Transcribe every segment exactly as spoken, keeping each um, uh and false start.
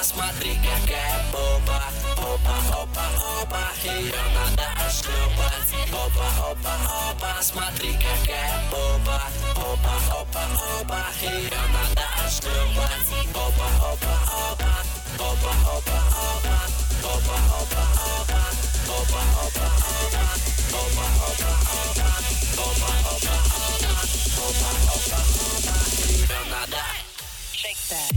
смотри, какая боба. Опа, опа, опа, ее надо шлепать. Опа, опа, опа, смотри, какая боба. Опа, опа, опа, ее надо шлепать. Опа, опа, опа, опа, опа, опа, опа, опа, опа, опа, опа, опа, опа, опа, опа, опа, опа, опа, опа, ее надо. Shake that.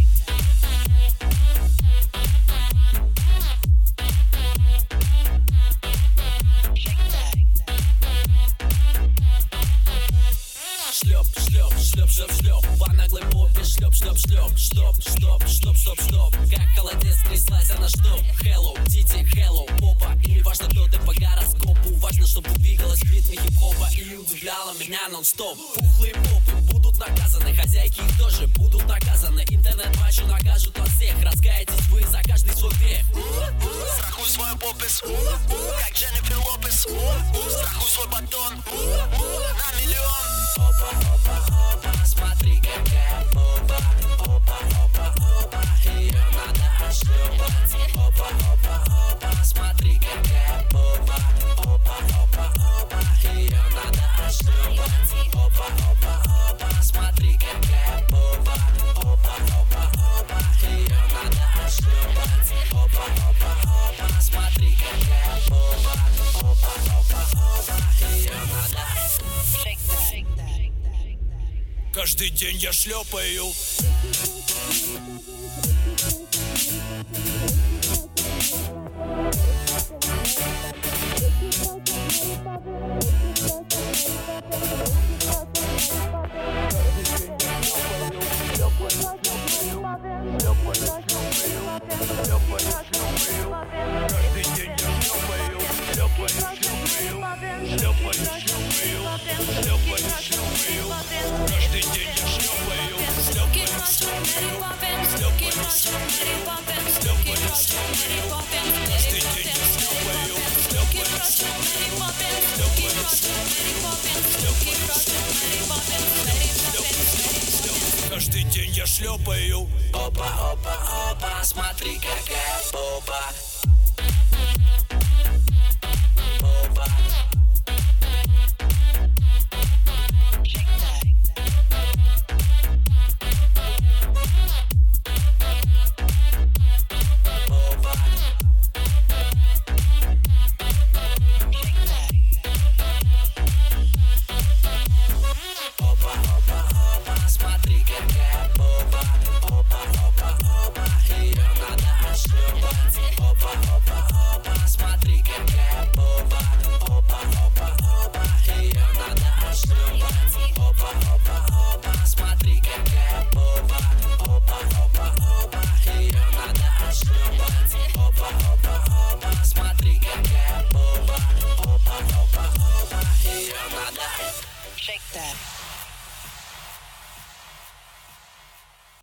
Шлеп, шлеп, шлеп, шлеп, шлеп, по наглой попе шлеп, шлеп, шлеп, стоп, стоп, стоп, стоп, стоп. Как холодец тряслась она, что? Hello, Тити, hello, попа. И не важно, кто ты по гороскопу, важно, чтобы двигалась в ритме хип-хопа и удивляла меня нон-стоп. Пухлые попы будут наказаны, хозяйки их тоже будут наказаны. Интернет-мачо накажут вас всех, раскаетесь вы за каждый свой грех. Страхуй свой попис, как Дженнифер Лопес. Страхуй свой батон на миллион. Опа, опа, опа, смотри, какая боба. Опа, опа, опа, ее надо шлепать. Опа, опа, опа, смотри, какая боба. Опа, опа, опа, ее надо шлепать. Опа, опа, опа, смотри, какая боба. Опа, опа, опа, ее надо шлепать. Опа, опа, опа, смотри, какая боба. Опа, опа, опа, ее надо. Каждый день я шлепаю. Каждый день я шлепаю. Опа, опа, опа, смотри, какая боба. Боба. Боба. Опа, опа, опа, смотри, какая боба. Опа, опа, опа, ее надо шлепать. Опа, опа, опа, смотри, какая боба. Опа, опа, опа, ее надо шлепать. Опа, опа, опа, смотри, какая боба. Опа, опа, опа, ее надо шлепать. Опа, опа, опа, смотри, какая боба. Опа, опа, опа, ее надо. Shake that.